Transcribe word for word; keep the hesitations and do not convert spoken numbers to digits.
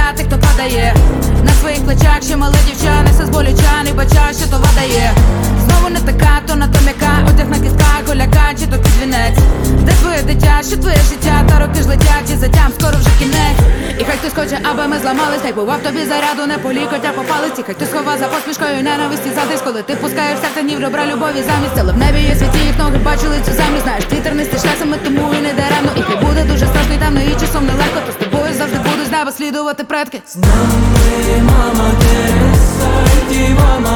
тих, хто падає. На своїх плечах ще мале дівча, несе з болюча, не бача, що то вадає. Знову не така, то на то м'яка, одяг на кістках, голяка, чи то підвінець. Де твоє дитя, що твоє життя, та роки ж летять і затям, скоро вже кінець. І хай хтось хоче, аби ми зламались, хай бував тобі заряду, не по лікоть, а по палиці. Хай хтось хова за посмішкою ненависті задись, коли ти пускаєш серце ні в добра любові замість. Але в небі є світі, їх ноги бачили цю землю. Знаєш, ти тернистий шлесами, тому і не даремно. І хай буде дуже страшно і темно, і часом нелегко, то з тобою завжди будуть з неба слідувати предки. З нами, мама, Терesa, і мама